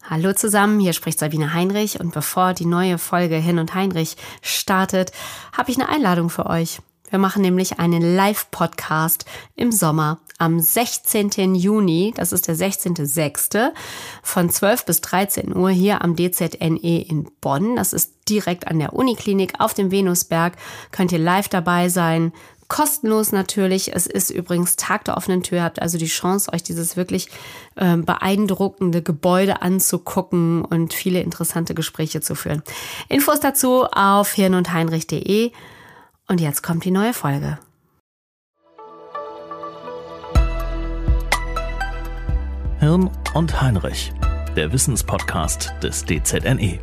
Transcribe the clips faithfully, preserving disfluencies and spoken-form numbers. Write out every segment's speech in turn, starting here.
Hallo zusammen, hier spricht Sabine Heinrich und bevor die neue Folge Hirn und Heinrich startet, habe ich eine Einladung für euch. Wir machen nämlich einen Live-Podcast im Sommer am sechzehnten Juni, das ist der sechzehnte sechste von zwölf bis dreizehn Uhr hier am D Z N E in Bonn. Das ist direkt an der Uniklinik auf dem Venusberg, könnt ihr live dabei sein. Kostenlos natürlich. Es ist übrigens Tag der offenen Tür. Ihr habt also die Chance, euch dieses wirklich äh, beeindruckende Gebäude anzugucken und viele interessante Gespräche zu führen. Infos dazu auf hirnundheinrich punkt de. Und jetzt kommt die neue Folge. Hirn und Heinrich, der Wissenspodcast des D Z N E.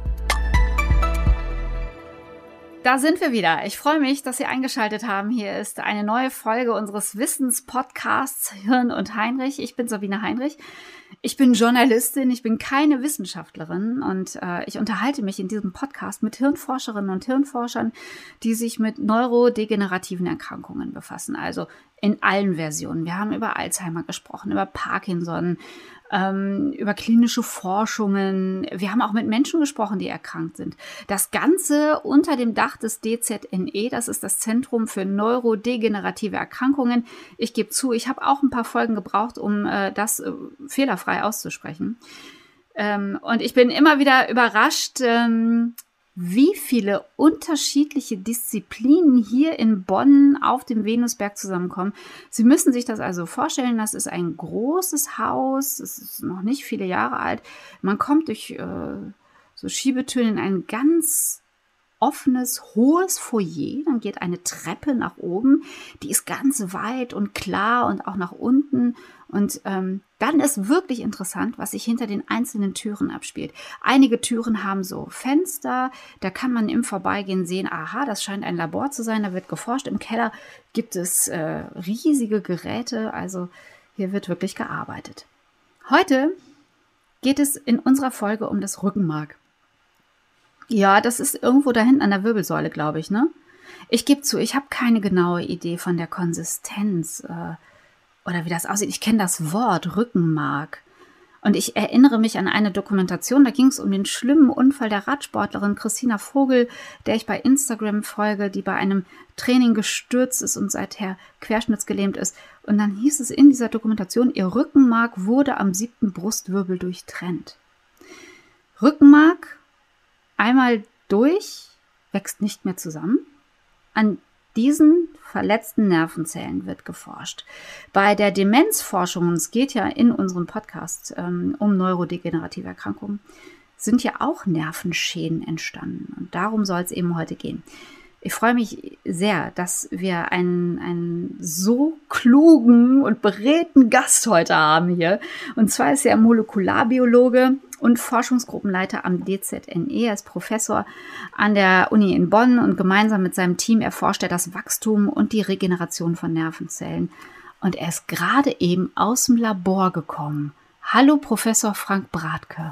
Da sind wir wieder. Ich freue mich, dass Sie eingeschaltet haben. Hier ist eine neue Folge unseres Wissenspodcasts Hirn und Heinrich. Ich bin Sabine Heinrich. Ich bin Journalistin, ich bin keine Wissenschaftlerin und äh, ich unterhalte mich in diesem Podcast mit Hirnforscherinnen und Hirnforschern, die sich mit neurodegenerativen Erkrankungen befassen, also in allen Versionen. Wir haben über Alzheimer gesprochen, über Parkinson, ähm, über klinische Forschungen. Wir haben auch mit Menschen gesprochen, die erkrankt sind. Das Ganze unter dem Dach des D Z N E, das ist das Zentrum für neurodegenerative Erkrankungen. Ich gebe zu, ich habe auch ein paar Folgen gebraucht, um äh, das äh, fehlerfrei auszusprechen. Ähm, und ich bin immer wieder überrascht, ähm, wie viele unterschiedliche Disziplinen hier in Bonn auf dem Venusberg zusammenkommen. Sie müssen sich das also vorstellen, das ist ein großes Haus, es ist noch nicht viele Jahre alt. Man kommt durch äh, so Schiebetüren in ein ganz offenes, hohes Foyer, dann geht eine Treppe nach oben, die ist ganz weit und klar und auch nach unten und ähm, dann ist wirklich interessant, was sich hinter den einzelnen Türen abspielt. Einige Türen haben so Fenster, da kann man im Vorbeigehen sehen, aha, das scheint ein Labor zu sein, da wird geforscht. Im Keller gibt es äh, riesige Geräte, also hier wird wirklich gearbeitet. Heute geht es in unserer Folge um das Rückenmark. Ja, das ist irgendwo da hinten an der Wirbelsäule, glaube ich, ne? Ich gebe zu, ich habe keine genaue Idee von der Konsistenz äh, oder wie das aussieht. Ich kenne das Wort Rückenmark. Und ich erinnere mich an eine Dokumentation, da ging es um den schlimmen Unfall der Radsportlerin Christina Vogel, der ich bei Instagram folge, die bei einem Training gestürzt ist und seither querschnittsgelähmt ist. Und dann hieß es in dieser Dokumentation, ihr Rückenmark wurde am siebten Brustwirbel durchtrennt. Rückenmark einmal durch, wächst nicht mehr zusammen. An diesen verletzten Nervenzellen wird geforscht. Bei der Demenzforschung, und es geht ja in unserem Podcast ähm, um neurodegenerative Erkrankungen, sind ja auch Nervenschäden entstanden. Und darum soll es eben heute gehen. Ich freue mich sehr, dass wir einen, einen so klugen und beredten Gast heute haben hier. Und zwar ist er Molekularbiologe und Forschungsgruppenleiter am D Z N E. Er ist Professor an der Uni in Bonn und gemeinsam mit seinem Team erforscht er das Wachstum und die Regeneration von Nervenzellen. Und er ist gerade eben aus dem Labor gekommen. Hallo, Professor Frank Bradtke.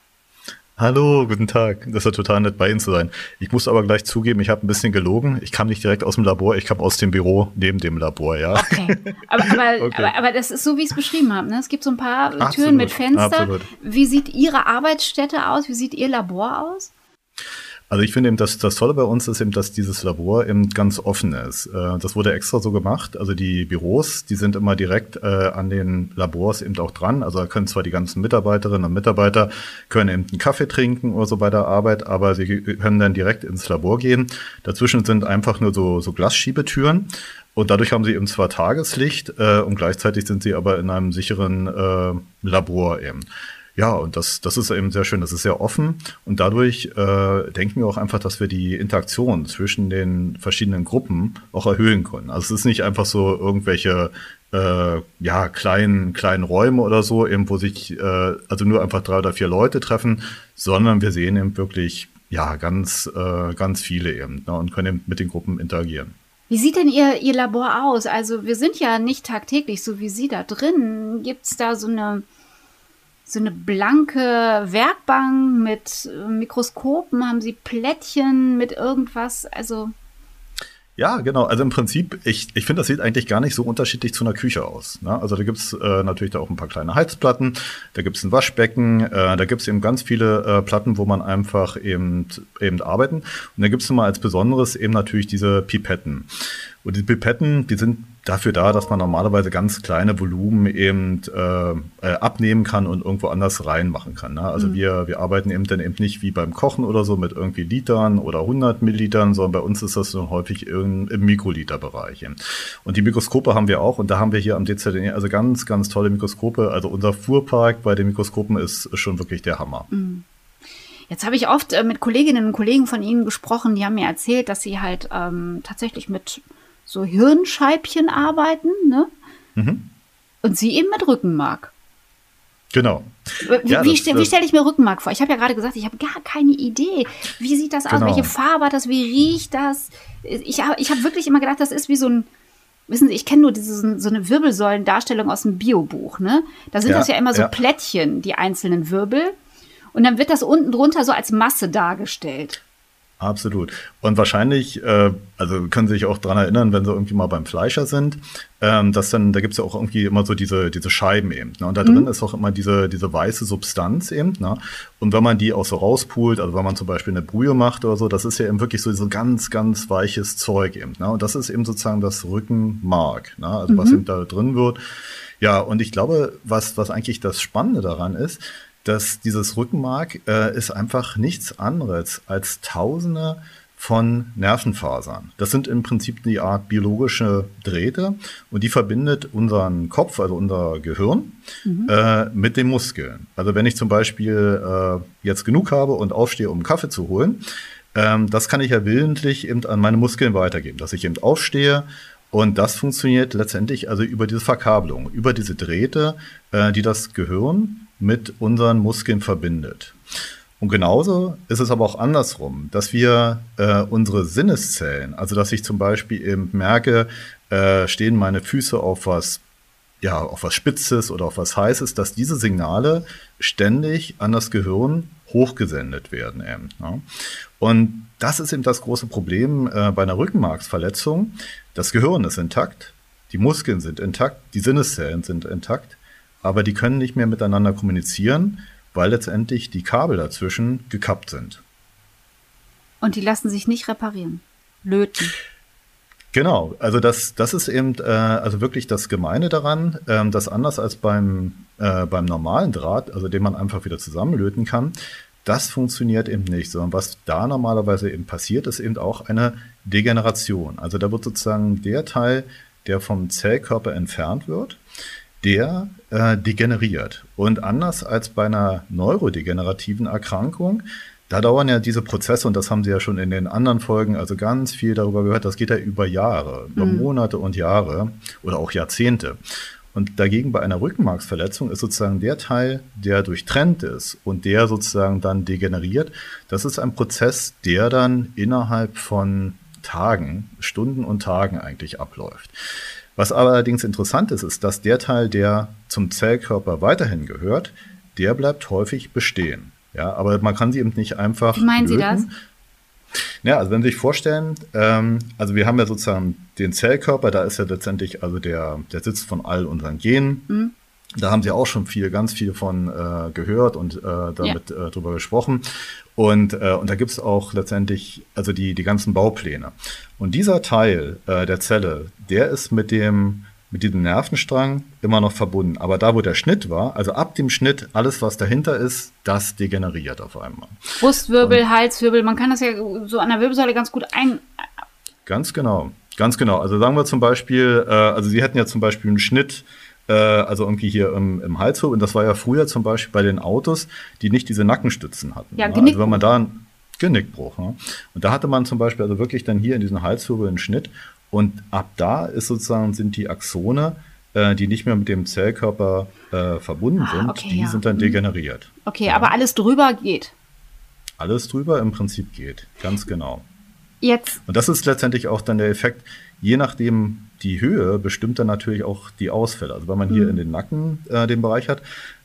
Hallo, guten Tag. Das ist ja total nett, bei Ihnen zu sein. Ich muss aber gleich zugeben, ich habe ein bisschen gelogen. Ich kam nicht direkt aus dem Labor, ich kam aus dem Büro neben dem Labor, ja. Okay, aber, aber, okay. aber, aber das ist so, wie ich es beschrieben habe. Ne? Es gibt so ein paar Absolut. Türen mit Fenster. Absolut. Wie sieht Ihre Arbeitsstätte aus? Wie sieht Ihr Labor aus? Also ich finde eben, dass das Tolle bei uns ist eben, dass dieses Labor eben ganz offen ist. Das wurde extra so gemacht. Also die Büros, die sind immer direkt an den Labors eben auch dran. Also da können zwar die ganzen Mitarbeiterinnen und Mitarbeiter können eben einen Kaffee trinken oder so bei der Arbeit, aber sie können dann direkt ins Labor gehen. Dazwischen sind einfach nur so, so Glasschiebetüren. Und dadurch haben sie eben zwar Tageslicht äh, und gleichzeitig sind sie aber in einem sicheren äh, Labor eben. Ja, und das, das ist eben sehr schön, das ist sehr offen und dadurch äh, denken wir auch einfach, dass wir die Interaktion zwischen den verschiedenen Gruppen auch erhöhen können. Also es ist nicht einfach so irgendwelche äh, ja kleinen kleinen Räume oder so, eben wo sich äh, also nur einfach drei oder vier Leute treffen, sondern wir sehen eben wirklich ja ganz äh, ganz viele eben, ne, und können eben mit den Gruppen interagieren. Wie sieht denn Ihr, Ihr Labor aus? Also wir sind ja nicht tagtäglich so wie Sie da drin. Gibt's da so eine So eine blanke Werkbank mit Mikroskopen, haben Sie Plättchen mit irgendwas, also... Ja, genau. Also im Prinzip, ich, ich finde, das sieht eigentlich gar nicht so unterschiedlich zu einer Küche aus. Ne? Also da gibt's äh, natürlich da auch ein paar kleine Heizplatten, da gibt's ein Waschbecken, äh, da gibt's eben ganz viele äh, Platten, wo man einfach eben, eben arbeiten. Und da gibt's immer als Besonderes eben natürlich diese Pipetten. Und die Pipetten, die sind dafür da, dass man normalerweise ganz kleine Volumen eben äh, äh, abnehmen kann und irgendwo anders reinmachen kann. Ne? Also mhm. wir wir arbeiten eben dann eben nicht wie beim Kochen oder so mit irgendwie Litern oder hundert Millilitern, sondern bei uns ist das so häufig im, im Mikroliterbereich. Und die Mikroskope haben wir auch und da haben wir hier am D Z N E also ganz, ganz tolle Mikroskope. Also unser Fuhrpark bei den Mikroskopen ist schon wirklich der Hammer. Mhm. Jetzt habe ich oft äh, mit Kolleginnen und Kollegen von Ihnen gesprochen, die haben mir erzählt, dass sie halt ähm, tatsächlich mit so Hirnscheibchen arbeiten, ne? Mhm. Und Sie eben mit Rückenmark. Genau. Wie, ja, wie, das, wie stelle ich mir Rückenmark vor? Ich habe ja gerade gesagt, ich habe gar keine Idee. Wie sieht das genau. aus? Welche Farbe hat das? Wie riecht das? Ich habe ich hab wirklich immer gedacht, das ist wie so ein, wissen Sie, ich kenne nur diese, so eine Wirbelsäulendarstellung aus dem Biobuch, ne? Da sind ja, das ja immer so ja. Plättchen, die einzelnen Wirbel. Und dann wird das unten drunter so als Masse dargestellt. Absolut. Und wahrscheinlich, äh, also können Sie sich auch dran erinnern, wenn Sie irgendwie mal beim Fleischer sind, ähm, dass dann, da gibt's ja auch irgendwie immer so diese diese Scheiben eben. Ne? Und da mhm. drin ist auch immer diese diese weiße Substanz eben. Ne? Und wenn man die auch so rauspult, also wenn man zum Beispiel eine Brühe macht oder so, das ist ja eben wirklich so, so ganz, ganz weiches Zeug eben. Ne? Und das ist eben sozusagen das Rückenmark, ne? Also mhm. was eben da drin wird. Ja, und ich glaube, was was eigentlich das Spannende daran ist, dass dieses Rückenmark äh, ist einfach nichts anderes als Tausende von Nervenfasern. Das sind im Prinzip die Art biologische Drähte und die verbindet unseren Kopf, also unser Gehirn, mhm. äh, mit den Muskeln. Also wenn ich zum Beispiel äh, jetzt genug habe und aufstehe, um einen Kaffee zu holen, ähm, das kann ich ja willentlich eben an meine Muskeln weitergeben, dass ich eben aufstehe. Und das funktioniert letztendlich also über diese Verkabelung, über diese Drähte, äh, die das Gehirn mit unseren Muskeln verbindet. Und genauso ist es aber auch andersrum, dass wir äh, unsere Sinneszellen, also dass ich zum Beispiel eben merke, äh, stehen meine Füße auf was, ja, auf was Spitzes oder auf was Heißes, dass diese Signale ständig an das Gehirn hochgesendet werden eben. Ne? Und das ist eben das große Problem äh, bei einer Rückenmarksverletzung. Das Gehirn ist intakt, die Muskeln sind intakt, die Sinneszellen sind intakt, aber die können nicht mehr miteinander kommunizieren, weil letztendlich die Kabel dazwischen gekappt sind. Und die lassen sich nicht reparieren, löten. Genau, also das, das ist eben äh, also wirklich das Gemeine daran, ähm, dass anders als beim, äh, beim normalen Draht, also den man einfach wieder zusammenlöten kann, das funktioniert eben nicht, sondern was da normalerweise eben passiert, ist eben auch eine Degeneration. Also da wird sozusagen der Teil, der vom Zellkörper entfernt wird, der äh, degeneriert. Und anders als bei einer neurodegenerativen Erkrankung, da dauern ja diese Prozesse, und das haben Sie ja schon in den anderen Folgen also ganz viel darüber gehört, das geht ja über Jahre, über mhm. Monate und Jahre oder auch Jahrzehnte. Und dagegen bei einer Rückenmarksverletzung ist sozusagen der Teil, der durchtrennt ist und der sozusagen dann degeneriert, das ist ein Prozess, der dann innerhalb von Tagen, Stunden und Tagen eigentlich abläuft. Was allerdings interessant ist, ist, dass der Teil, der zum Zellkörper weiterhin gehört, der bleibt häufig bestehen. Ja, aber man kann sie eben nicht einfach Wie meinen löten. Sie das? Ja, also wenn Sie sich vorstellen, ähm, also wir haben ja sozusagen den Zellkörper, da ist ja letztendlich also der, der Sitz von all unseren Genen. Mhm. Da haben Sie auch schon viel, ganz viel von äh, gehört und äh, damit ja. äh, drüber gesprochen. Und, äh, und da gibt es auch letztendlich also die, die ganzen Baupläne. Und dieser Teil äh, der Zelle, der ist mit dem mit diesem Nervenstrang immer noch verbunden. Aber da, wo der Schnitt war, also ab dem Schnitt, alles, was dahinter ist, das degeneriert auf einmal. Brustwirbel, und Halswirbel, man kann das ja so an der Wirbelsäule ganz gut ein... Ganz genau, ganz genau. Also sagen wir zum Beispiel, äh, also Sie hätten ja zum Beispiel einen Schnitt, äh, also irgendwie hier im, im Halswirbel, und das war ja früher zum Beispiel bei den Autos, die nicht diese Nackenstützen hatten. Ja, ne? Also wenn man da einen Genickbruch, ne? Und da hatte man zum Beispiel also wirklich dann hier in diesem Halswirbel einen Schnitt. Und ab da ist sozusagen, sind die Axone, äh, die nicht mehr mit dem Zellkörper äh, verbunden ah, sind, okay, die ja. sind dann degeneriert. Okay, ja. aber alles drüber geht. Alles drüber im Prinzip geht, ganz genau. Jetzt. Und das ist letztendlich auch dann der Effekt, je nachdem die Höhe bestimmt dann natürlich auch die Ausfälle. Also wenn man mhm. hier in den Nacken äh, den Bereich hat,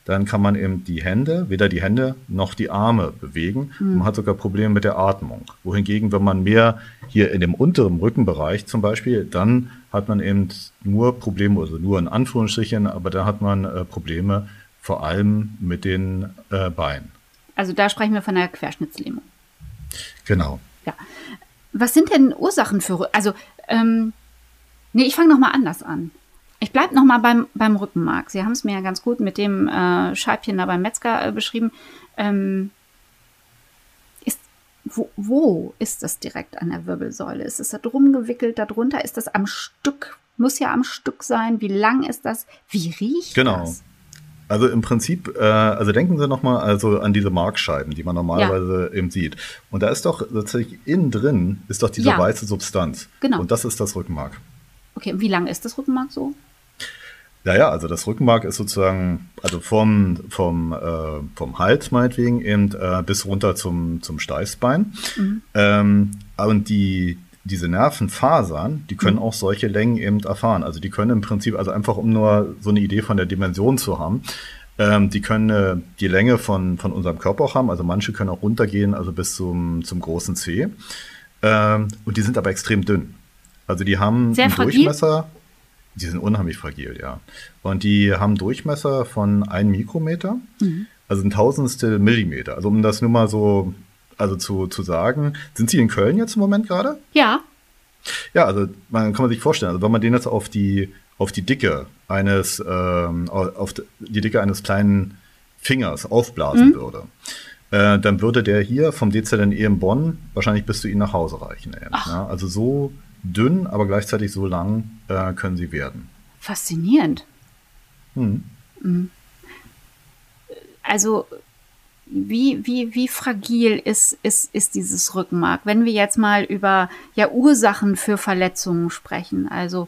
dann kann man eben die Hände, weder die Hände noch die Arme bewegen. Mhm. Man hat sogar Probleme mit der Atmung. Wohingegen, wenn man mehr hier in dem unteren Rückenbereich zum Beispiel, dann hat man eben nur Probleme, also nur in Anführungsstrichen, aber da hat man äh, Probleme vor allem mit den äh, Beinen. Also da sprechen wir von einer Querschnittslähmung. Genau. Ja. Was sind denn Ursachen für, also, ähm, nee, ich fange nochmal anders an. Ich bleibe nochmal beim, beim Rückenmark. Sie haben es mir ja ganz gut mit dem äh, Scheibchen da beim Metzger äh, beschrieben. Ähm, ist, wo, wo ist das direkt an der Wirbelsäule? Ist es da drum gewickelt, darunter? Ist das am Stück? Muss ja am Stück sein. Wie lang ist das? Wie riecht genau. das? Genau. Also im Prinzip, äh, also denken Sie nochmal also an diese Markscheiben, die man normalerweise ja. eben sieht. Und da ist doch tatsächlich innen drin, ist doch diese ja. weiße Substanz. Genau. Und das ist das Rückenmark. Okay, und wie lang ist das Rückenmark so? Ja, ja, also das Rückenmark ist sozusagen, also vom, vom, äh, vom Hals meinetwegen eben äh, bis runter zum, zum Steißbein. Mhm. Ähm, und die, diese Nervenfasern, die können mhm. auch solche Längen eben erfahren. Also die können im Prinzip, also einfach um nur so eine Idee von der Dimension zu haben, ähm, die können äh, die Länge von, von unserem Körper auch haben. Also manche können auch runtergehen, also bis zum, zum großen Zeh. Ähm, und die sind aber extrem dünn. Also die haben Sehr einen fragil? Durchmesser. Die sind unheimlich fragil, ja. Und die haben Durchmesser von einem Mikrometer, mhm. also ein Tausendstel Millimeter. Also um das nur mal so also zu, zu sagen. Sind Sie in Köln jetzt im Moment gerade? Ja. Ja, also man kann man sich vorstellen, also wenn man den jetzt auf die, auf die Dicke eines, ähm, auf die Dicke eines kleinen Fingers aufblasen mhm. würde, äh, dann würde der hier vom D Z N E in Bonn wahrscheinlich bis zu Ihnen nach Hause reichen. Ja? Also so dünn, aber gleichzeitig so lang äh, können sie werden. Faszinierend. Hm. Also wie, wie, wie fragil ist, ist, ist dieses Rückenmark? Wenn wir jetzt mal über ja, Ursachen für Verletzungen sprechen, also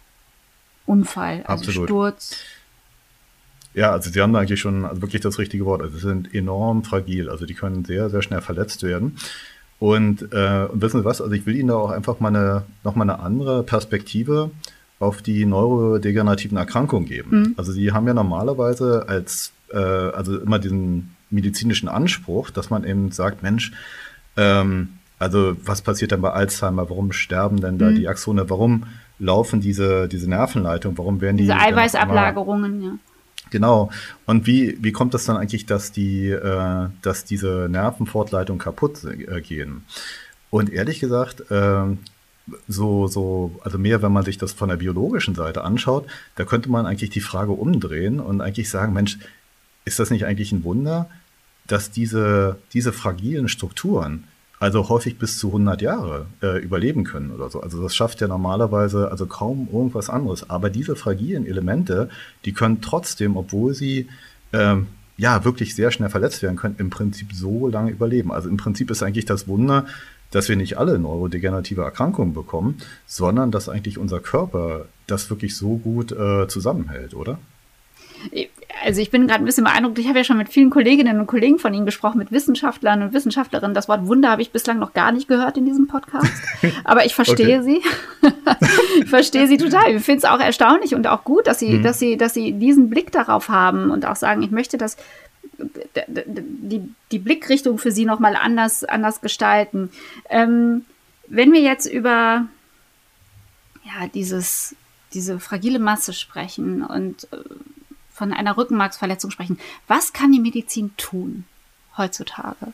Unfall, also Absolut. Sturz. Ja, also Sie haben da eigentlich schon also wirklich das richtige Wort. Also sie sind enorm fragil, also die können sehr, sehr schnell verletzt werden. Und, äh, und wissen Sie was, also ich will Ihnen da auch einfach mal eine, noch mal eine andere Perspektive auf die neurodegenerativen Erkrankungen geben. Mhm. Also Sie haben ja normalerweise als, äh, also immer diesen medizinischen Anspruch, dass man eben sagt, Mensch, ähm, also was passiert denn bei Alzheimer, warum sterben denn da mhm. die Axone, warum laufen diese, diese Nervenleitungen, warum werden die... Diese Eiweißablagerungen, ja. Genau. Und wie, wie kommt das dann eigentlich, dass die, äh, dass diese Nervenfortleitungen kaputt äh, gehen? Und ehrlich gesagt, äh, so, so, also mehr, wenn man sich das von der biologischen Seite anschaut, da könnte man eigentlich die Frage umdrehen und eigentlich sagen, Mensch, ist das nicht eigentlich ein Wunder, dass diese, diese fragilen Strukturen also häufig bis zu hundert Jahre äh, überleben können oder so. Also das schafft ja normalerweise also kaum irgendwas anderes. Aber diese fragilen Elemente, die können trotzdem, obwohl sie ähm, ja wirklich sehr schnell verletzt werden können, im Prinzip so lange überleben. Also im Prinzip ist eigentlich das Wunder, dass wir nicht alle neurodegenerative Erkrankungen bekommen, sondern dass eigentlich unser Körper das wirklich so gut äh, zusammenhält, oder? Also ich bin gerade ein bisschen beeindruckt. Ich habe ja schon mit vielen Kolleginnen und Kollegen von Ihnen gesprochen, mit Wissenschaftlern und Wissenschaftlerinnen. Das Wort Wunder habe ich bislang noch gar nicht gehört in diesem Podcast. Aber ich verstehe okay. Sie. Ich verstehe Sie total. Ich finde es auch erstaunlich und auch gut, dass Sie, mhm. dass Sie, dass Sie diesen Blick darauf haben und auch sagen, ich möchte das, die, die Blickrichtung für Sie nochmal anders, anders gestalten. Ähm, wenn wir jetzt über ja, dieses, diese fragile Masse sprechen und äh, von einer Rückenmarksverletzung sprechen. Was kann die Medizin tun heutzutage?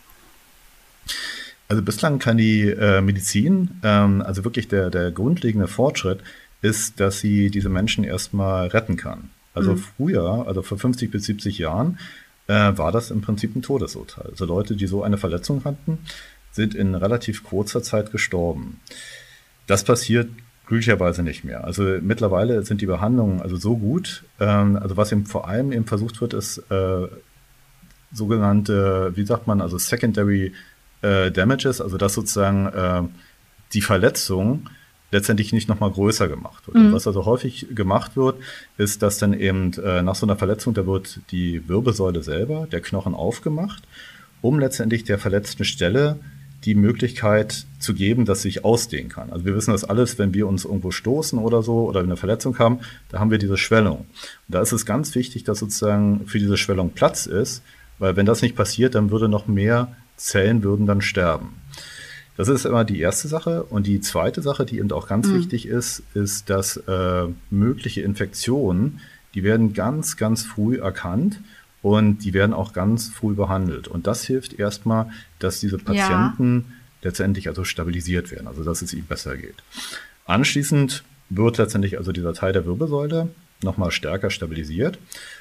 Also bislang kann die äh, Medizin, ähm, also wirklich der, der grundlegende Fortschritt ist, dass sie diese Menschen erstmal retten kann. Also mhm. früher, also vor fünfzig bis siebzig Jahren, äh, war das im Prinzip ein Todesurteil. Also Leute, die so eine Verletzung hatten, sind in relativ kurzer Zeit gestorben. Das passiert glücklicherweise nicht mehr. Also mittlerweile sind die Behandlungen also so gut, ähm, also was eben vor allem eben versucht wird, ist äh, sogenannte, wie sagt man, also Secondary äh, Damages, also dass sozusagen äh, die Verletzung letztendlich nicht nochmal größer gemacht wird. Mhm. Was also häufig gemacht wird, ist, dass dann eben äh, nach so einer Verletzung, da wird die Wirbelsäule selber, der Knochen aufgemacht, um letztendlich der verletzten Stelle die Möglichkeit zu geben, dass sich ausdehnen kann. Also wir wissen das alles, wenn wir uns irgendwo stoßen oder so oder eine Verletzung haben, da haben wir diese Schwellung. Und da ist es ganz wichtig, dass sozusagen für diese Schwellung Platz ist, weil wenn das nicht passiert, dann würde noch mehr Zellen würden dann sterben. Das ist immer die erste Sache. Und die zweite Sache, die eben auch ganz mhm. wichtig ist, ist, dass äh, mögliche Infektionen, die werden ganz, ganz früh erkannt. Und die werden auch ganz früh behandelt. Und das hilft erstmal, dass diese Patienten ja. letztendlich also stabilisiert werden, also dass es ihnen besser geht. Anschließend wird letztendlich also dieser Teil der Wirbelsäule nochmal stärker stabilisiert.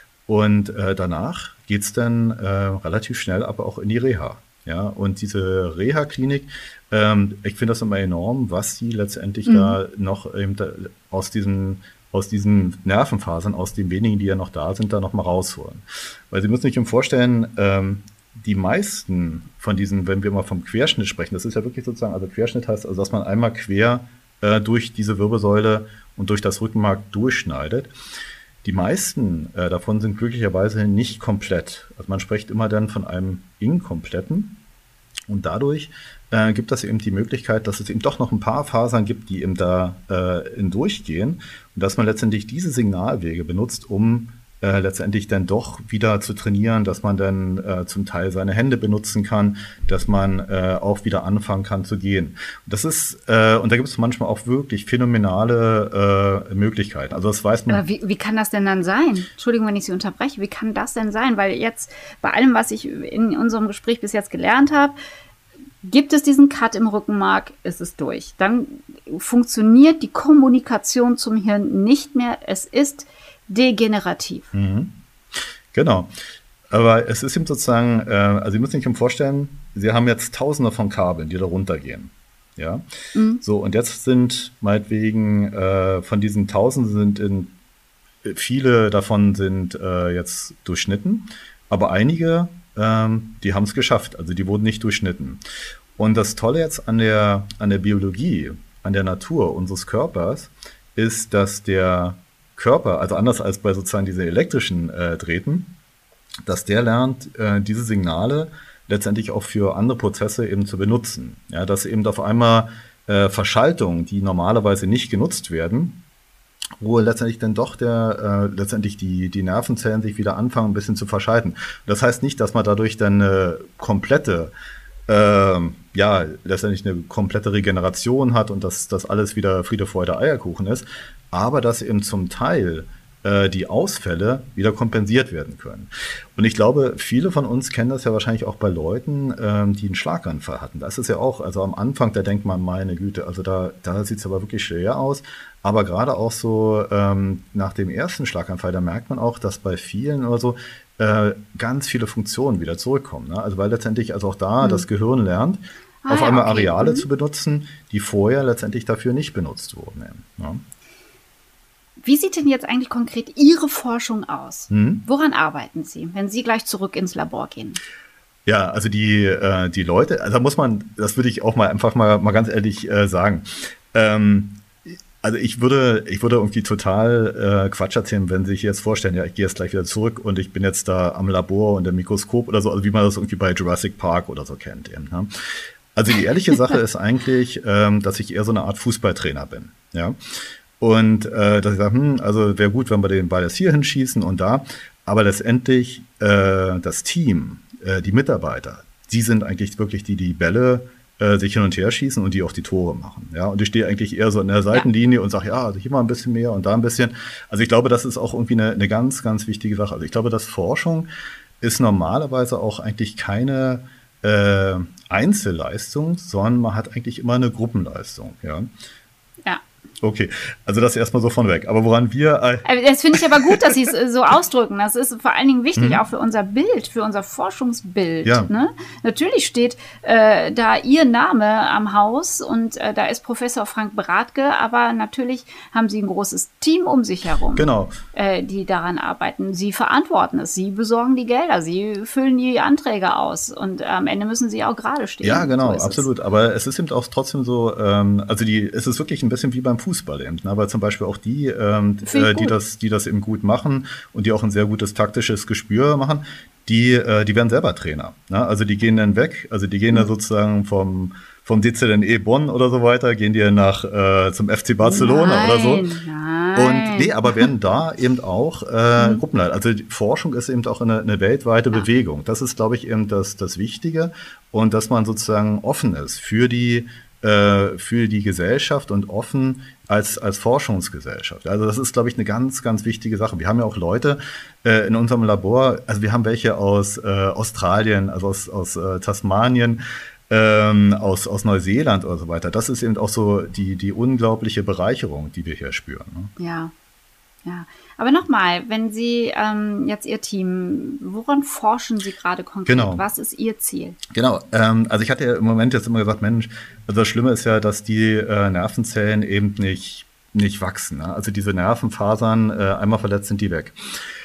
Und äh, danach geht's dann äh, relativ schnell aber auch in die Reha. Ja, und diese Reha-Klinik, ähm, ich finde das immer enorm, was die letztendlich mhm. da noch eben da aus diesen aus diesen Nervenfasern, aus den wenigen, die ja noch da sind, da nochmal rausholen. Weil Sie müssen sich vorstellen, ähm, die meisten von diesen, wenn wir mal vom Querschnitt sprechen, das ist ja wirklich sozusagen, also Querschnitt heißt, also dass man einmal quer äh, durch diese Wirbelsäule und durch das Rückenmark durchschneidet. Die meisten äh, davon sind glücklicherweise nicht komplett. Also man spricht immer dann von einem inkompletten. Und dadurch äh, gibt es eben die Möglichkeit, dass es eben doch noch ein paar Fasern gibt, die eben da äh, in durchgehen und dass man letztendlich diese Signalwege benutzt, um äh, letztendlich dann doch wieder zu trainieren, dass man dann äh, zum Teil seine Hände benutzen kann, dass man äh, auch wieder anfangen kann zu gehen. Und das ist äh, und da gibt es manchmal auch wirklich phänomenale äh, Möglichkeiten. Also das weiß man. Aber wie, wie kann das denn dann sein? Entschuldigung, wenn ich Sie unterbreche. Wie kann das denn sein? Weil jetzt bei allem, was ich in unserem Gespräch bis jetzt gelernt habe, gibt es diesen Cut im Rückenmark, ist es durch. Dann funktioniert die Kommunikation zum Hirn nicht mehr. Es ist degenerativ. Mhm. Genau. Aber es ist eben sozusagen, äh, also Sie müssen sich eben vorstellen, Sie haben jetzt Tausende von Kabeln, die da runtergehen. Ja. Mhm. So, und jetzt sind meinetwegen äh, von diesen Tausenden sind in viele davon sind äh, jetzt durchschnitten, aber einige ähm, die haben es geschafft, also die wurden nicht durchschnitten. Und das Tolle jetzt an der, an der Biologie, an der Natur unseres Körpers, ist, dass der Körper, also anders als bei sozusagen diese elektrischen äh, Drähten, dass der lernt, äh, diese Signale letztendlich auch für andere Prozesse eben zu benutzen. Ja, dass eben auf einmal äh, Verschaltungen, die normalerweise nicht genutzt werden, wo letztendlich dann doch der äh, letztendlich die die Nervenzellen sich wieder anfangen ein bisschen zu verschalten. Das heißt nicht, dass man dadurch dann eine komplette äh, ja letztendlich eine komplette Regeneration hat und dass das alles wieder Friede, Freude, Eierkuchen ist, aber dass eben zum Teil äh, die Ausfälle wieder kompensiert werden können. Und ich glaube, viele von uns kennen das ja wahrscheinlich auch bei Leuten, ähm, die einen Schlaganfall hatten. Das ist ja auch, also am Anfang, da denkt man, meine Güte, also da da sieht es aber wirklich schwer aus. Aber gerade auch so ähm, nach dem ersten Schlaganfall, da merkt man auch, dass bei vielen oder so äh, ganz viele Funktionen wieder zurückkommen. Ne? Also weil letztendlich also auch da mhm. das Gehirn lernt, ah, auf ja, einmal okay. Areale mhm. zu benutzen, die vorher letztendlich dafür nicht benutzt wurden. Ne? Wie sieht denn jetzt eigentlich konkret Ihre Forschung aus? Mhm. Woran arbeiten Sie, wenn Sie gleich zurück ins Labor gehen? Ja, also die äh, die Leute, also da muss man, das würde ich auch mal einfach mal mal ganz ehrlich äh, sagen. Ähm, Also ich würde, ich würde irgendwie total äh, Quatsch erzählen, wenn Sie sich jetzt vorstellen, ja, ich gehe jetzt gleich wieder zurück und ich bin jetzt da am Labor und im Mikroskop oder so, also wie man das irgendwie bei Jurassic Park oder so kennt. Eben, ne? Also die ehrliche Sache ist eigentlich, ähm, dass ich eher so eine Art Fußballtrainer bin, ja. Und äh, dass ich sage, hm, also wäre gut, wenn wir den Ball jetzt hier hinschießen und da, aber letztendlich äh, das Team, äh, die Mitarbeiter, die sind eigentlich wirklich die, die Bälle sich hin und her schießen und die auch die Tore machen. Ja, und ich stehe eigentlich eher so in der Seitenlinie ja. und sage, ja, also hier mal ein bisschen mehr und da ein bisschen. Also ich glaube, das ist auch irgendwie eine, eine ganz, ganz wichtige Sache. Also ich glaube, dass Forschung ist normalerweise auch eigentlich keine äh, Einzelleistung, sondern man hat eigentlich immer eine Gruppenleistung. Ja. Ja. Okay, also das erstmal so von weg. Aber woran wir... Äh das finde ich aber gut, dass Sie es so ausdrücken. Das ist vor allen Dingen wichtig, mhm. auch für unser Bild, für unser Forschungsbild. Ja. Ne? Natürlich steht äh, da Ihr Name am Haus und äh, da ist Professor Frank Bradtke, aber natürlich haben Sie ein großes Team um sich herum, genau. äh, die daran arbeiten. Sie verantworten es, Sie besorgen die Gelder, Sie füllen die Anträge aus und äh, am Ende müssen Sie auch gerade stehen. Ja, genau, so absolut. Es. Aber es ist eben auch trotzdem so, ähm, also die, es ist wirklich ein bisschen wie beim Fußball. Fußball eben, ne? Aber zum Beispiel auch die, ähm, äh, die das, die das eben gut machen und die auch ein sehr gutes taktisches Gespür machen, die, äh, die werden selber Trainer. Ne? Also die gehen dann weg, also die gehen mhm. dann sozusagen vom, vom D Z N E Bonn oder so weiter, gehen die nach äh, zum F C Barcelona nein, oder so. Nein. Und nee, aber werden da eben auch äh, mhm. Gruppenleiter. Also die Forschung ist eben auch eine, eine weltweite ja. Bewegung. Das ist, glaube ich, eben das, das Wichtige. Und dass man sozusagen offen ist für die für die Gesellschaft und offen als als Forschungsgesellschaft. Also das ist, glaube ich, eine ganz, ganz wichtige Sache. Wir haben ja auch Leute äh, in unserem Labor, also wir haben welche aus äh, Australien, also aus, aus äh, Tasmanien, ähm, aus, aus Neuseeland oder so weiter. Das ist eben auch so die, die unglaubliche Bereicherung, die wir hier spüren. Ne? Ja, ja. Aber nochmal, wenn Sie ähm, jetzt Ihr Team, woran forschen Sie gerade konkret? Genau. Was ist Ihr Ziel? Genau, ähm, also ich hatte ja im Moment jetzt immer gesagt, Mensch, also das Schlimme ist ja, dass die äh, Nervenzellen eben nicht, nicht wachsen. Ne? Also diese Nervenfasern, äh, einmal verletzt sind die weg.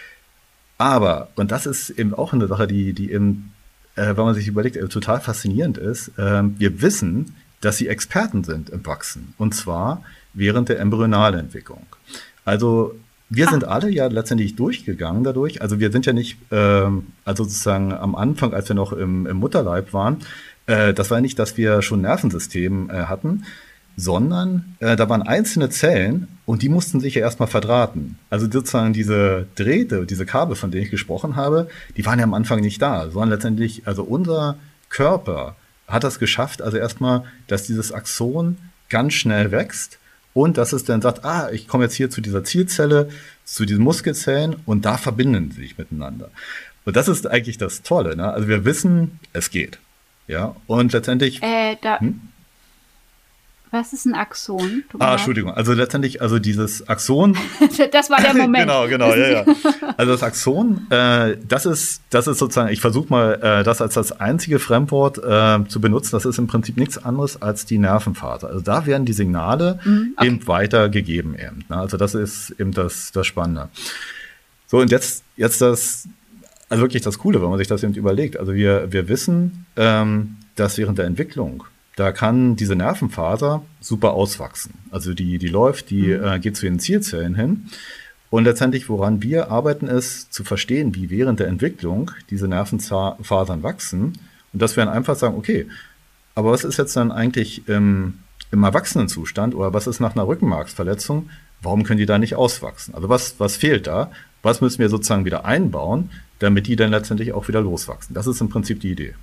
Aber, und das ist eben auch eine Sache, die, die eben, äh, wenn man sich überlegt, äh, total faszinierend ist, äh, wir wissen, dass sie Experten sind im Wachsen. Und zwar während der Embryonalentwicklung. Also wir ah. sind alle ja letztendlich durchgegangen dadurch. Also wir sind ja nicht, ähm, also sozusagen am Anfang, als wir noch im, im Mutterleib waren, äh, das war nicht, dass wir schon ein Nervensystem äh, hatten, sondern äh, da waren einzelne Zellen und die mussten sich ja erstmal verdrahten. Also sozusagen diese Drähte, diese Kabel, von denen ich gesprochen habe, die waren ja am Anfang nicht da, sondern letztendlich, also unser Körper hat das geschafft, also erstmal, dass dieses Axon ganz schnell wächst. Und dass es dann sagt, ah, ich komme jetzt hier zu dieser Zielzelle, zu diesen Muskelzellen und da verbinden sie sich miteinander. Und das ist eigentlich das Tolle, ne? Also wir wissen, es geht. Ja, und letztendlich. Äh, da. Hm? Was ist ein Axon? Ah, Entschuldigung. Also letztendlich, also dieses Axon. Das war der Moment. Genau, genau, ja, ja. Also das Axon, äh, das ist, das ist sozusagen, ich versuche mal, äh, das als das einzige Fremdwort äh, zu benutzen. Das ist im Prinzip nichts anderes als die Nervenfaser. Also da werden die Signale mhm, okay. eben weitergegeben eben. Ne? Also das ist eben das, das Spannende. So, und jetzt, jetzt das, also wirklich das Coole, wenn man sich das eben überlegt. Also wir, wir wissen, ähm, dass während der Entwicklung da kann diese Nervenfaser super auswachsen. Also die, die läuft, die mhm. äh, geht zu den Zielzellen hin. Und letztendlich, woran wir arbeiten, ist zu verstehen, wie während der Entwicklung diese Nervenfasern wachsen. Und dass wir dann einfach sagen, okay, aber was ist jetzt dann eigentlich im, im Erwachsenenzustand oder was ist nach einer Rückenmarksverletzung? Warum können die da nicht auswachsen? Also was, was fehlt da? Was müssen wir sozusagen wieder einbauen, damit die dann letztendlich auch wieder loswachsen? Das ist im Prinzip die Idee.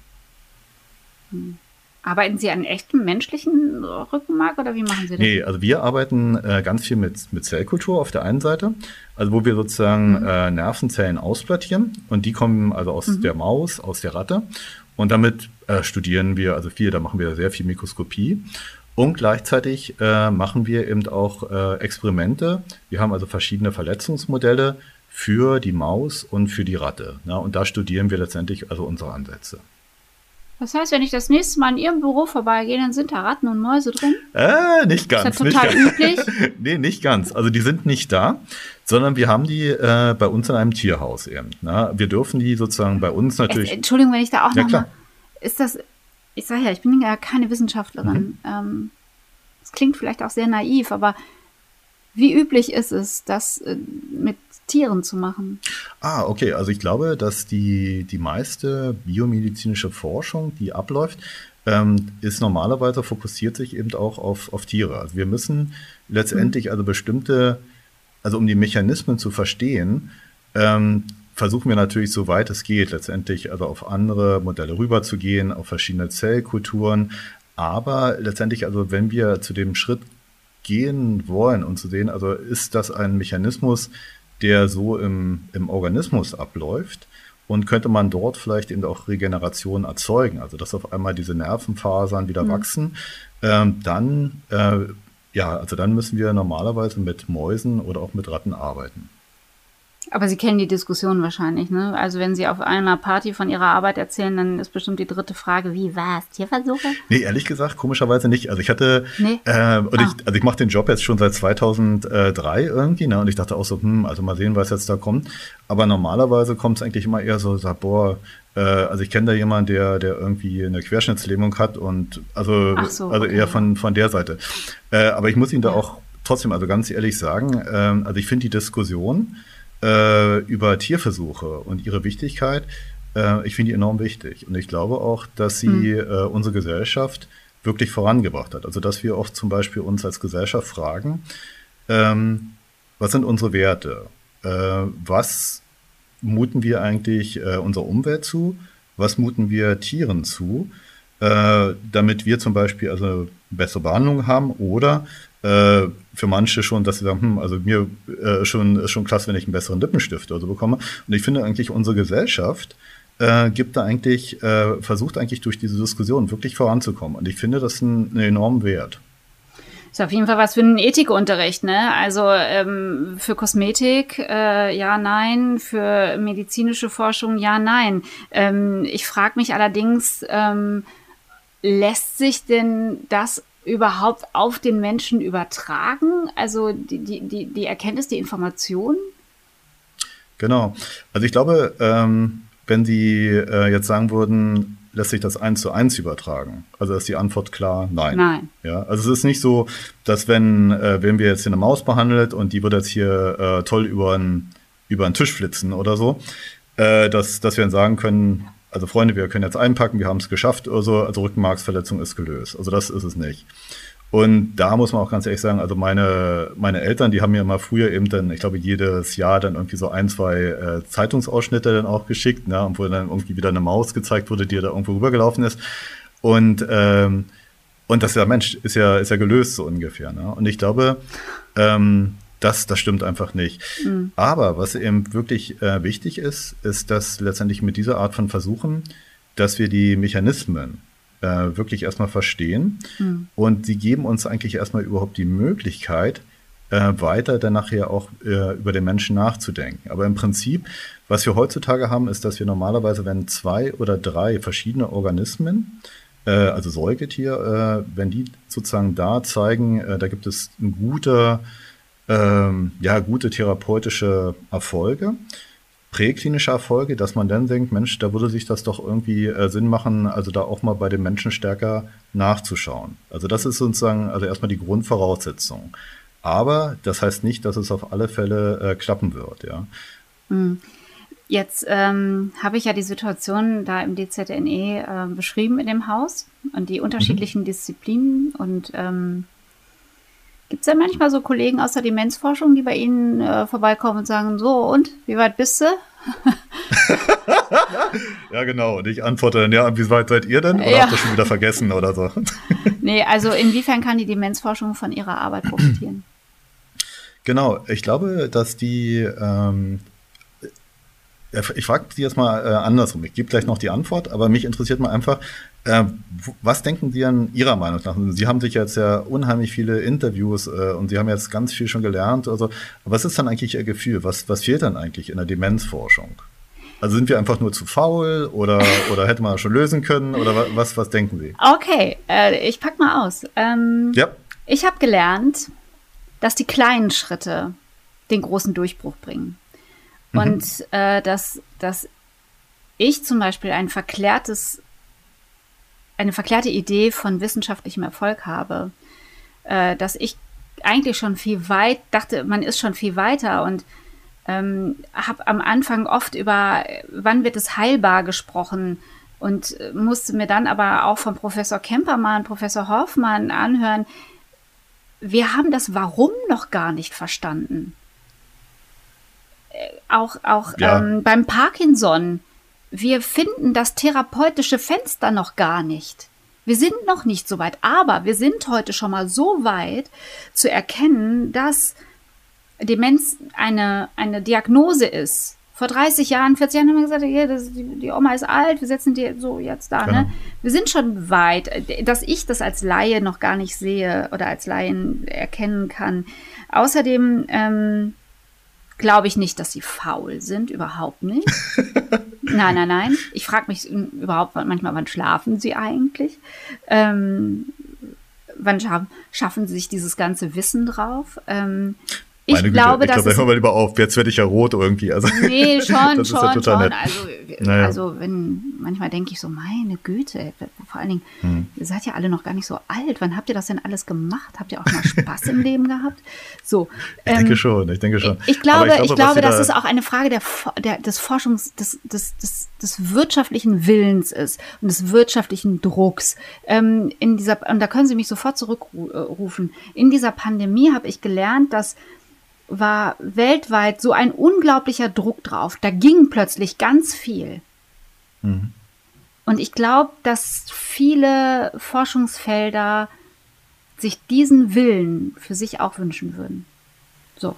Mhm. Arbeiten Sie an echtem menschlichen Rückenmark oder wie machen Sie das? Nee, also wir arbeiten äh, ganz viel mit, mit Zellkultur auf der einen Seite, also wo wir sozusagen mhm. äh, Nervenzellen ausplattieren und die kommen also aus mhm. der Maus, aus der Ratte und damit äh, studieren wir, also viel, da machen wir sehr viel Mikroskopie und gleichzeitig äh, machen wir eben auch äh, Experimente. Wir haben also verschiedene Verletzungsmodelle für die Maus und für die Ratte. Ne? Und da studieren wir letztendlich also unsere Ansätze. Das heißt, wenn ich das nächste Mal in Ihrem Büro vorbeigehe, dann sind da Ratten und Mäuse drin? Äh, nicht ganz. Ist das total nicht üblich? Nee, nicht ganz. Also die sind nicht da, sondern wir haben die äh, bei uns in einem Tierhaus eben. Na, wir dürfen die sozusagen bei uns natürlich... Es, Entschuldigung, wenn ich da auch ja, noch mal... Ist das... Ich sage ja, ich bin ja keine Wissenschaftlerin. Mhm. Ähm, es klingt vielleicht auch sehr naiv, aber wie üblich ist es, das äh, mit Tieren zu machen? Ah, okay. Also ich glaube, dass die, die meiste biomedizinische Forschung, die abläuft, ähm, ist normalerweise fokussiert sich eben auch auf, auf Tiere. Also wir müssen letztendlich also bestimmte, also um die Mechanismen zu verstehen, ähm, versuchen wir natürlich, soweit es geht, letztendlich also auf andere Modelle rüberzugehen, auf verschiedene Zellkulturen. Aber letztendlich, also wenn wir zu dem Schritt gehen wollen und zu sehen, also ist das ein Mechanismus, der so im, im Organismus abläuft und könnte man dort vielleicht eben auch Regeneration erzeugen, also dass auf einmal diese Nervenfasern wieder mhm. wachsen, ähm, dann, äh, ja, also dann müssen wir normalerweise mit Mäusen oder auch mit Ratten arbeiten. Aber Sie kennen die Diskussion wahrscheinlich, ne? Also wenn Sie auf einer Party von Ihrer Arbeit erzählen, dann ist bestimmt die dritte Frage, wie war's? Tierversuche? Nee, ehrlich gesagt, komischerweise nicht. Also ich hatte, nee? äh, und ah. ich, also ich mache den Job jetzt schon seit zweitausenddrei irgendwie, ne? Und ich dachte auch so, hm, also mal sehen, was jetzt da kommt. Aber normalerweise kommt es eigentlich immer eher so, sag, boah, äh, also ich kenne da jemanden, der, der irgendwie eine Querschnittslähmung hat und also, so, also okay. eher von, von der Seite. Äh, aber ich muss Ihnen da ja. auch trotzdem, also ganz ehrlich sagen, äh, also ich finde die Diskussion über Tierversuche und ihre Wichtigkeit äh, ich finde die enorm wichtig. Und ich glaube auch, dass sie mhm. äh, unsere Gesellschaft wirklich vorangebracht hat. Also dass wir oft zum Beispiel uns als Gesellschaft fragen, ähm, was sind unsere Werte? Äh, was muten wir eigentlich äh, unserer Umwelt zu? Was muten wir Tieren zu? Äh, damit wir zum Beispiel also bessere Behandlung haben oder äh, für manche schon, dass sie sagen, hm, also mir äh, schon, ist schon klasse, wenn ich einen besseren Lippenstift oder so bekomme. Und ich finde eigentlich, unsere Gesellschaft äh, gibt da eigentlich, äh, versucht eigentlich durch diese Diskussion wirklich voranzukommen. Und ich finde das einen, einen enormen Wert. Ist auf jeden Fall was für einen Ethikunterricht, ne? Also ähm, für Kosmetik, äh, ja, nein. Für medizinische Forschung, ja, nein. Ähm, ich frage mich allerdings, ähm, lässt sich denn das überhaupt auf den Menschen übertragen? Also die, die, die, die Erkenntnis, die Information? Genau. Also ich glaube, ähm, wenn Sie äh, jetzt sagen würden, lässt sich das eins zu eins übertragen? Also ist die Antwort klar, nein. Nein. Ja, also es ist nicht so, dass wenn, äh, wenn wir jetzt hier eine Maus behandelt und die wird jetzt hier äh, toll über einen über einen Tisch flitzen oder so, äh, dass, dass wir dann sagen können, also Freunde, wir können jetzt einpacken, wir haben es geschafft oder so, also Rückenmarksverletzung ist gelöst. Also das ist es nicht. Und da muss man auch ganz ehrlich sagen, also meine, meine Eltern, die haben mir immer früher eben dann, ich glaube, jedes Jahr dann irgendwie so ein, zwei äh, Zeitungsausschnitte dann auch geschickt, ne, wo dann irgendwie wieder eine Maus gezeigt wurde, die da irgendwo rübergelaufen ist. Und, ähm, und das ja, Mensch, ist ja, ist ja gelöst so ungefähr. Ne? Und ich glaube, ähm, das, das stimmt einfach nicht. Mhm. Aber was eben wirklich äh, wichtig ist, ist, dass letztendlich mit dieser Art von Versuchen, dass wir die Mechanismen äh, wirklich erstmal verstehen. Mhm. Und sie geben uns eigentlich erstmal überhaupt die Möglichkeit, äh, weiter dann nachher auch äh, über den Menschen nachzudenken. Aber im Prinzip, was wir heutzutage haben, ist, dass wir normalerweise, wenn zwei oder drei verschiedene Organismen, äh, also Säugetier, äh, wenn die sozusagen da zeigen, äh, da gibt es ein guter Ähm, ja, gute therapeutische Erfolge, präklinische Erfolge, dass man dann denkt, Mensch, da würde sich das doch irgendwie äh, Sinn machen, also da auch mal bei den Menschen stärker nachzuschauen. Also das ist sozusagen also erstmal die Grundvoraussetzung. Aber das heißt nicht, dass es auf alle Fälle äh, klappen wird, ja. Jetzt ähm, habe ich ja die Situation da im D Z N E äh, beschrieben in dem Haus und die unterschiedlichen mhm. Disziplinen und ähm, gibt es ja manchmal so Kollegen aus der Demenzforschung, die bei Ihnen äh, vorbeikommen und sagen, so, und, wie weit bist du? Ja, genau. Und ich antworte dann, ja, wie weit seid ihr denn? Oder ja. habt ihr schon wieder vergessen oder so? Nee, also inwiefern kann die Demenzforschung von Ihrer Arbeit profitieren? Genau, ich glaube, dass die, ähm, ich frage Sie jetzt mal äh, andersrum, ich gebe gleich noch die Antwort, aber mich interessiert mal einfach, äh, was denken Sie an Ihrer Meinung nach? Sie haben sich jetzt ja unheimlich viele Interviews äh, und Sie haben jetzt ganz viel schon gelernt. Also, was ist dann eigentlich Ihr Gefühl? Was, was fehlt dann eigentlich in der Demenzforschung? Also sind wir einfach nur zu faul oder, oder hätte man das schon lösen können? Oder was, was denken Sie? Okay, äh, ich pack mal aus. Ähm, ja. Ich habe gelernt, dass die kleinen Schritte den großen Durchbruch bringen. Mhm. Und äh, dass, dass ich zum Beispiel ein verklärtes eine verklärte Idee von wissenschaftlichem Erfolg habe, äh, dass ich eigentlich schon viel weit, dachte, man ist schon viel weiter und ähm, habe am Anfang oft über, wann wird es heilbar gesprochen und äh, musste mir dann aber auch von Professor Kempermann, Professor Hoffmann anhören, wir haben das Warum noch gar nicht verstanden. Äh, auch auch ja. ähm, beim Parkinson, wir finden das therapeutische Fenster noch gar nicht. Wir sind noch nicht so weit, aber wir sind heute schon mal so weit zu erkennen, dass Demenz eine, eine Diagnose ist. Vor dreißig Jahren, vierzig Jahren haben wir gesagt, ja, das, die, die Oma ist alt, wir setzen die so jetzt da. Genau. Ne? Wir sind schon weit, dass ich das als Laie noch gar nicht sehe oder als Laien erkennen kann. Außerdem ähm, glaube ich nicht, dass sie faul sind, überhaupt nicht. Nein, nein, nein. Ich frage mich überhaupt manchmal, wann schlafen sie eigentlich? Ähm, wann schaffen, schaffen sie sich dieses ganze Wissen drauf? Ähm, Ich Meine glaube, Güte, ich dass glaube, hör mal lieber auf, jetzt werde ich ja rot irgendwie. Also, nee, schon, das schon, ist ja total schon. nett. Also, Naja. also wenn, manchmal denke ich so, meine Güte, vor allen Dingen, hm. ihr seid ja alle noch gar nicht so alt. Wann habt ihr das denn alles gemacht? Habt ihr auch mal Spaß im Leben gehabt? So. Ich ähm, denke schon, ich denke schon. Ich glaube, ich glaube, ich glaube das da ist auch eine Frage der, der, des Forschungs, des, des, des, des wirtschaftlichen Willens ist und des wirtschaftlichen Drucks. Ähm, in dieser, und da können Sie mich sofort zurückrufen. In dieser Pandemie habe ich gelernt, dass war weltweit so ein unglaublicher Druck drauf. Da ging plötzlich ganz viel. Mhm. Und ich glaube, dass viele Forschungsfelder sich diesen Willen für sich auch wünschen würden. So.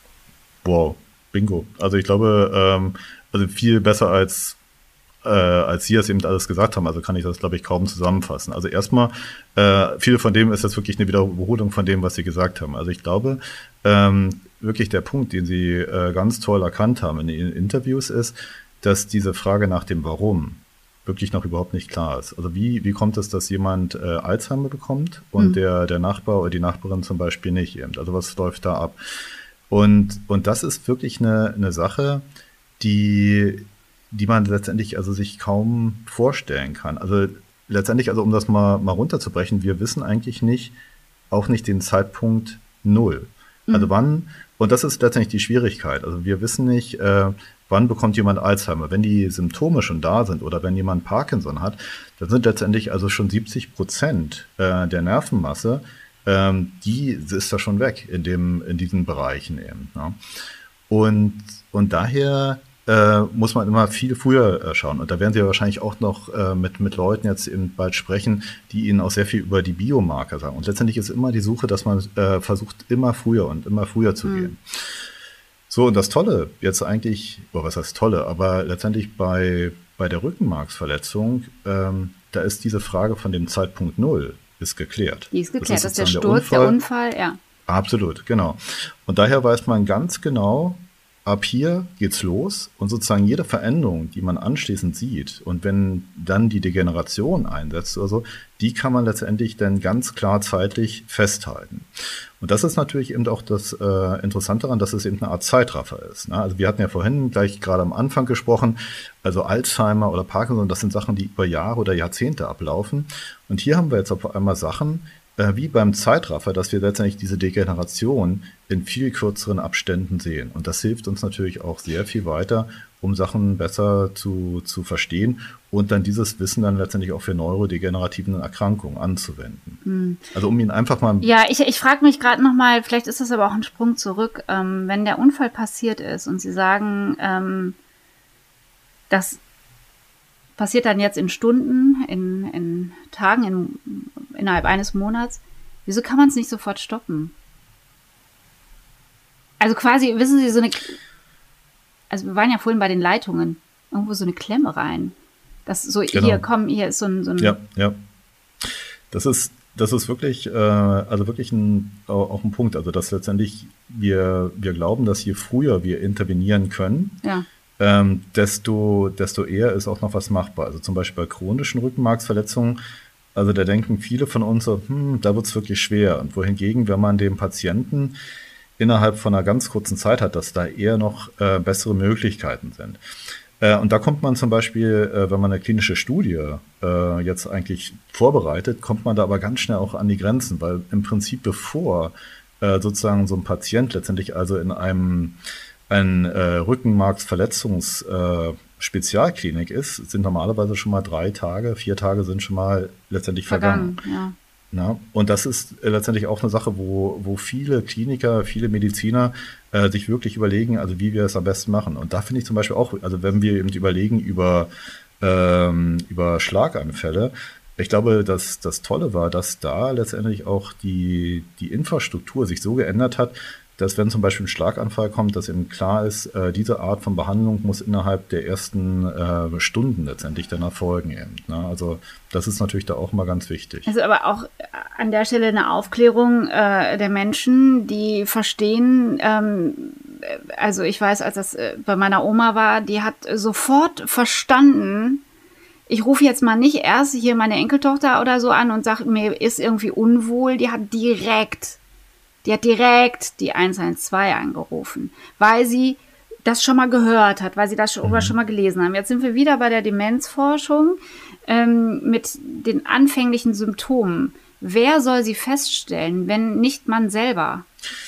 Wow, bingo. Also ich glaube, ähm, also viel besser als äh, als Sie es eben alles gesagt haben, also kann ich das, glaube ich, kaum zusammenfassen. Also erstmal, äh, viele von dem ist jetzt wirklich eine Wiederholung von dem, was Sie gesagt haben. Also ich glaube, ähm, wirklich der Punkt, den Sie äh, ganz toll erkannt haben in Ihren Interviews ist, dass diese Frage nach dem Warum wirklich noch überhaupt nicht klar ist. Also wie, wie kommt es, dass jemand äh, Alzheimer bekommt und mhm. der, der Nachbar oder die Nachbarin zum Beispiel nicht eben? Also was läuft da ab? Und, und das ist wirklich eine, eine Sache, die, die man letztendlich also sich kaum vorstellen kann. Also letztendlich, also um das mal, mal runterzubrechen, wir wissen eigentlich nicht, auch nicht den Zeitpunkt null. Mhm. Also wann, und das ist letztendlich die Schwierigkeit. Also wir wissen nicht, äh, wann bekommt jemand Alzheimer. Wenn die Symptome schon da sind oder wenn jemand Parkinson hat, dann sind letztendlich also schon siebzig Prozent äh, der Nervenmasse, ähm, die ist da schon weg in dem, in diesen Bereichen eben. Ja. Und, und daher äh, muss man immer viel früher äh, schauen. Und da werden Sie ja wahrscheinlich auch noch äh, mit, mit Leuten jetzt eben bald sprechen, die Ihnen auch sehr viel über die Biomarker sagen. Und letztendlich ist immer die Suche, dass man äh, versucht, immer früher und immer früher zu mhm. gehen. So, und das Tolle jetzt eigentlich, oder was heißt Tolle, aber letztendlich bei, bei der Rückenmarksverletzung, ähm, da ist diese Frage von dem Zeitpunkt Null ist geklärt. Die ist geklärt, das ist, das ist der Sturz, der Unfall, der Unfall, ja. Absolut, genau. Und daher weiß man ganz genau, ab hier geht's los und sozusagen jede Veränderung, die man anschließend sieht und wenn dann die Degeneration einsetzt oder so, die kann man letztendlich dann ganz klar zeitlich festhalten. Und das ist natürlich eben auch das äh, Interessante daran, dass es eben eine Art Zeitraffer ist. Ne? Also wir hatten ja vorhin gleich gerade am Anfang gesprochen, also Alzheimer oder Parkinson, das sind Sachen, die über Jahre oder Jahrzehnte ablaufen. Und hier haben wir jetzt auf einmal Sachen, äh, wie beim Zeitraffer, dass wir letztendlich diese Degeneration in viel kürzeren Abständen sehen. Und das hilft uns natürlich auch sehr viel weiter, um Sachen besser zu, zu verstehen und dann dieses Wissen dann letztendlich auch für neurodegenerativen Erkrankungen anzuwenden. Hm. Also um ihn einfach mal... Ja, ich, ich frage mich gerade nochmal, vielleicht ist das aber auch ein Sprung zurück, ähm, wenn der Unfall passiert ist und Sie sagen, ähm, das passiert dann jetzt in Stunden, in, in Tagen, in, innerhalb eines Monats, wieso kann man es nicht sofort stoppen? Also quasi, wissen Sie, so eine... Also wir waren ja vorhin bei den Leitungen, irgendwo so eine Klemme rein. Das so, genau. Hier, komm, hier ist so ein... So ein ja, ja. Das ist, das ist wirklich, äh, also wirklich ein, auch ein Punkt. Also dass letztendlich wir, wir glauben, dass je früher wir intervenieren können, ja. ähm, desto, desto eher ist auch noch was machbar. Also zum Beispiel bei chronischen Rückenmarksverletzungen, also da denken viele von uns so, hm, da wird es wirklich schwer. Und wohingegen, wenn man dem Patienten innerhalb von einer ganz kurzen Zeit hat, dass da eher noch äh, bessere Möglichkeiten sind. Äh, und da kommt man zum Beispiel, äh, wenn man eine klinische Studie äh, jetzt eigentlich vorbereitet, kommt man da aber ganz schnell auch an die Grenzen, weil im Prinzip bevor äh, sozusagen so ein Patient letztendlich also in einem ein äh, Rückenmarksverletzungs-Spezialklinik äh, ist, sind normalerweise schon mal drei Tage, vier Tage sind schon mal letztendlich vergangen. vergangen ja. Ja, und das ist äh, letztendlich auch eine Sache, wo, wo viele Kliniker, viele Mediziner äh, sich wirklich überlegen, also wie wir es am besten machen. Und da finde ich zum Beispiel auch, also wenn wir eben überlegen über, ähm, über Schlaganfälle, ich glaube, dass das Tolle war, dass da letztendlich auch die, die Infrastruktur sich so geändert hat, dass wenn zum Beispiel ein Schlaganfall kommt, dass eben klar ist, äh, diese Art von Behandlung muss innerhalb der ersten äh, Stunden letztendlich dann erfolgen. Eben, ne? Also das ist natürlich da auch mal ganz wichtig. Also aber auch an der Stelle eine Aufklärung äh, der Menschen, die verstehen, ähm, also ich weiß, als das äh, bei meiner Oma war, die hat sofort verstanden, ich rufe jetzt mal nicht erst hier meine Enkeltochter oder so an und sage, mir ist irgendwie unwohl, die hat direkt Die hat direkt die eins eins zwei angerufen, weil sie das schon mal gehört hat, weil sie das schon, mhm. schon mal gelesen haben. Jetzt sind wir wieder bei der Demenzforschung ähm, mit den anfänglichen Symptomen. Wer soll sie feststellen, wenn nicht man selber?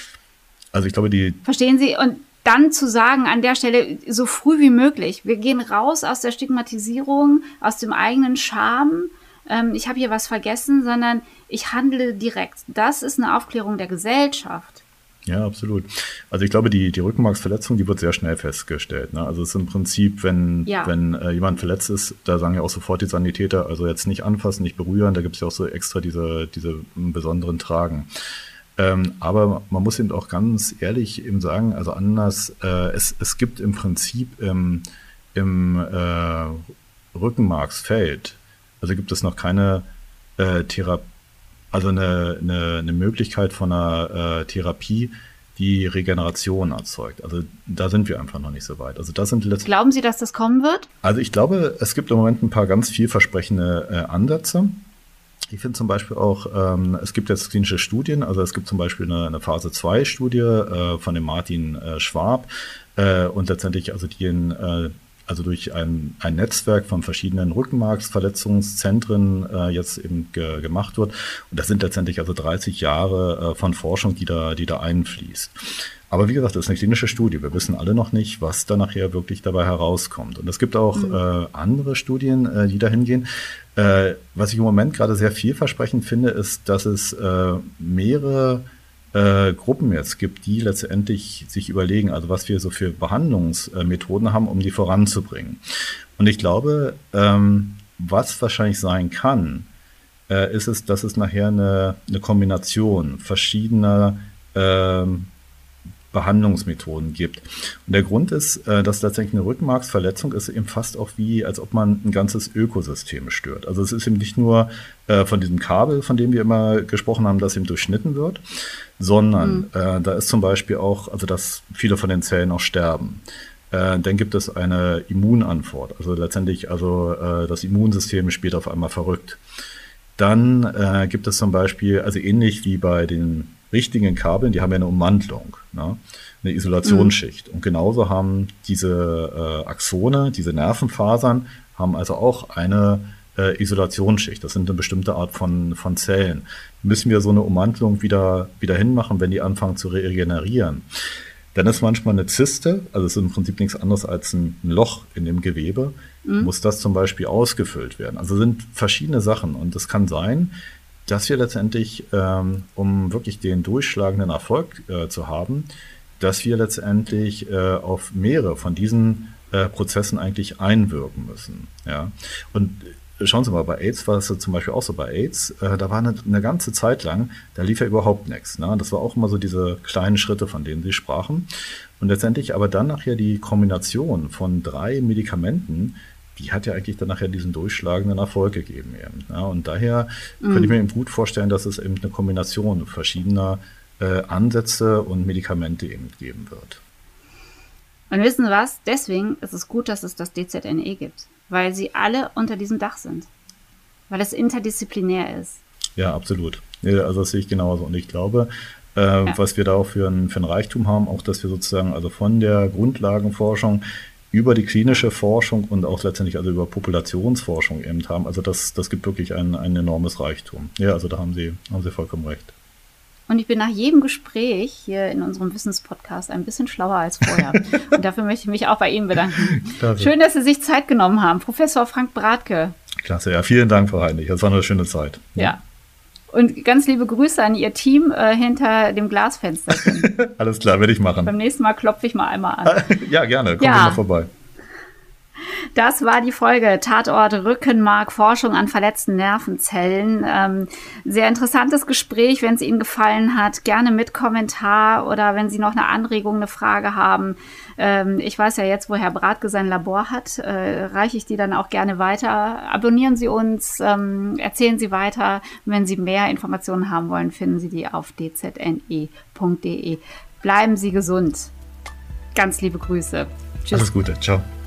Also ich glaube, die... Verstehen Sie? Und dann zu sagen, an der Stelle so früh wie möglich, wir gehen raus aus der Stigmatisierung, aus dem eigenen Scham, ähm, ich habe hier was vergessen, sondern ich handle direkt. Das ist eine Aufklärung der Gesellschaft. Ja, absolut. Also ich glaube, die, die Rückenmarksverletzung, die wird sehr schnell festgestellt. Ne? Also es ist im Prinzip, wenn, ja. wenn äh, jemand verletzt ist, da sagen ja auch sofort die Sanitäter, also jetzt nicht anfassen, nicht berühren, da gibt es ja auch so extra diese, diese besonderen Tragen. Ähm, aber man muss eben auch ganz ehrlich eben sagen, also anders, äh, es, es gibt im Prinzip im, im äh, Rückenmarksfeld, also gibt es noch keine äh, Therapie, also eine, eine, eine Möglichkeit von einer äh, Therapie, die Regeneration erzeugt. Also da sind wir einfach noch nicht so weit. Also das sind letzten Glauben Sie, dass das kommen wird? Also ich glaube, es gibt im Moment ein paar ganz vielversprechende äh, Ansätze. Ich finde zum Beispiel auch, ähm, es gibt jetzt klinische Studien, also es gibt zum Beispiel eine, eine Phase zwei Studie äh, von dem Martin äh, Schwab äh, und letztendlich also die in äh, also durch ein, ein Netzwerk von verschiedenen Rückenmarksverletzungszentren äh, jetzt eben ge, gemacht wird. Und das sind letztendlich also dreißig Jahre äh, von Forschung, die da, die da einfließt. Aber wie gesagt, das ist eine klinische Studie. Wir wissen alle noch nicht, was da nachher wirklich dabei herauskommt. Und es gibt auch mhm. äh, andere Studien, äh, die dahin gehen. Äh, was ich im Moment gerade sehr vielversprechend finde, ist, dass es äh, mehrere Äh, Gruppen jetzt gibt, die letztendlich sich überlegen, also was wir so für Behandlungsmethoden haben, um die voranzubringen. Und ich glaube, ähm, was wahrscheinlich sein kann, äh, ist es, dass es nachher eine, eine Kombination verschiedener ähm, Behandlungsmethoden gibt. Und der Grund ist, äh, dass letztendlich eine Rückenmarksverletzung ist eben fast auch wie, als ob man ein ganzes Ökosystem stört. Also es ist eben nicht nur äh, von diesem Kabel, von dem wir immer gesprochen haben, das eben durchschnitten wird, sondern mhm. äh, da ist zum Beispiel auch, also dass viele von den Zellen auch sterben. Äh, dann gibt es eine Immunantwort. Also letztendlich, also äh, das Immunsystem spielt auf einmal verrückt. Dann äh, gibt es zum Beispiel, also ähnlich wie bei den richtigen Kabeln, die haben ja eine Ummantelung, ne? Eine Isolationsschicht. Mhm. Und genauso haben diese äh, Axone, diese Nervenfasern, haben also auch eine äh, Isolationsschicht. Das sind eine bestimmte Art von, von Zellen. Müssen wir so eine Ummantelung wieder, wieder hinmachen, wenn die anfangen zu regenerieren. Dann ist manchmal eine Zyste, also es ist im Prinzip nichts anderes als ein Loch in dem Gewebe, mhm. muss das zum Beispiel ausgefüllt werden. Also sind verschiedene Sachen und es kann sein, dass wir letztendlich, ähm, um wirklich den durchschlagenden Erfolg äh, zu haben, dass wir letztendlich äh, auf mehrere von diesen äh, Prozessen eigentlich einwirken müssen. Ja? Und schauen Sie mal, bei AIDS war es ja zum Beispiel auch so, bei AIDS, äh, da war eine, eine ganze Zeit lang, da lief ja überhaupt nichts. Ne? Das war auch immer so diese kleinen Schritte, von denen Sie sprachen. Und letztendlich aber dann nachher die Kombination von drei Medikamenten, die hat ja eigentlich dann nachher diesen durchschlagenden Erfolg gegeben. Eben, ja? Und daher mhm. könnte ich mir eben gut vorstellen, dass es eben eine Kombination verschiedener äh, Ansätze und Medikamente eben geben wird. Und wissen Sie was? Deswegen ist es gut, dass es das D Z N E gibt, weil sie alle unter diesem Dach sind, weil es interdisziplinär ist. Ja, absolut. Ja, also das sehe ich genauso. Und ich glaube, äh, ja. was wir da auch für ein, für ein Reichtum haben, auch dass wir sozusagen also von der Grundlagenforschung über die klinische Forschung und auch letztendlich also über Populationsforschung eben haben. Also das, das gibt wirklich ein, ein enormes Reichtum. Ja, also da haben Sie, haben Sie vollkommen recht. Und ich bin nach jedem Gespräch hier in unserem Wissenspodcast ein bisschen schlauer als vorher. Und dafür möchte ich mich auch bei Ihnen bedanken. Klasse. Schön, dass Sie sich Zeit genommen haben. Professor Frank Bradtke. Klasse, ja, vielen Dank, Frau Heinrich. Das war eine schöne Zeit. Ja. ja. Und ganz liebe Grüße an Ihr Team äh, hinter dem Glasfenster. Alles klar, werde ich machen. Beim nächsten Mal klopfe ich mal einmal an. Ja, gerne. Kommen ja. Sie mal vorbei. Das war die Folge Tatort Rückenmark, Forschung an verletzten Nervenzellen. Ähm, sehr interessantes Gespräch. Wenn es Ihnen gefallen hat, gerne mit Kommentar oder wenn Sie noch eine Anregung, eine Frage haben. Ähm, ich weiß ja jetzt, wo Herr Bradtke sein Labor hat, äh, reiche ich die dann auch gerne weiter. Abonnieren Sie uns, ähm, erzählen Sie weiter. Wenn Sie mehr Informationen haben wollen, finden Sie die auf d z n e punkt d e. Bleiben Sie gesund. Ganz liebe Grüße. Tschüss. Alles Gute. Ciao.